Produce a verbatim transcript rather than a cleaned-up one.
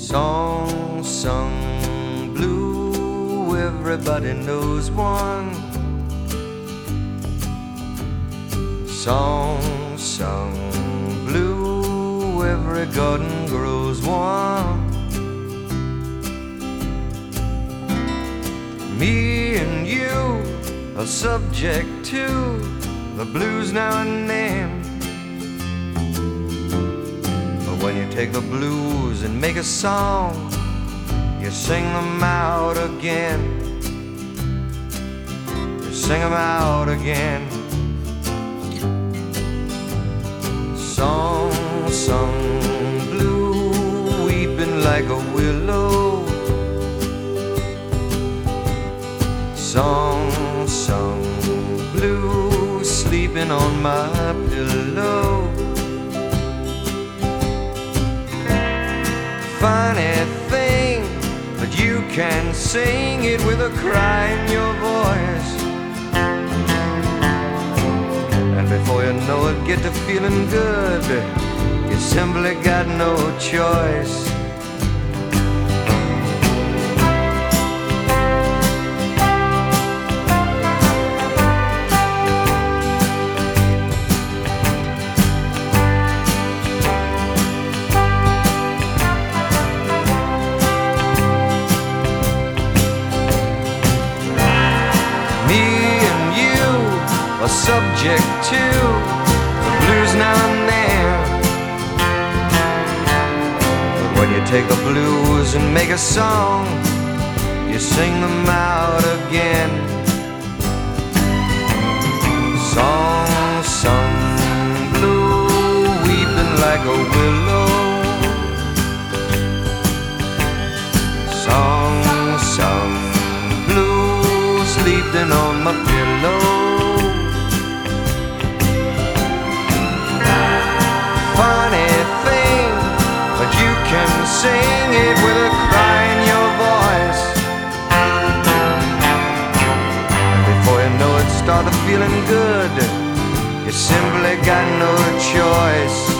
Song sung blue, everybody knows one. Song sung blue, every garden grows one. Me and you are subject to the blues now and then. But when you take the blues and make a song, you sing them out again. You sing them out again. Song sung blue, weeping like a willow. Song sung blue, sleeping on my pillow. Funny thing, but you can sing it with a cry in your voice. And before you know it, get to feeling good. You simply got no choice. Subject to the blues now and then. But when you take the blues and make a song, you sing them out again. Song sung blue, weeping like a willow. Song sung blue, sleeping on my pillow. Funny thing, but you can sing it with a cry in your voice. And before you know it, start feeling good. You simply got no choice.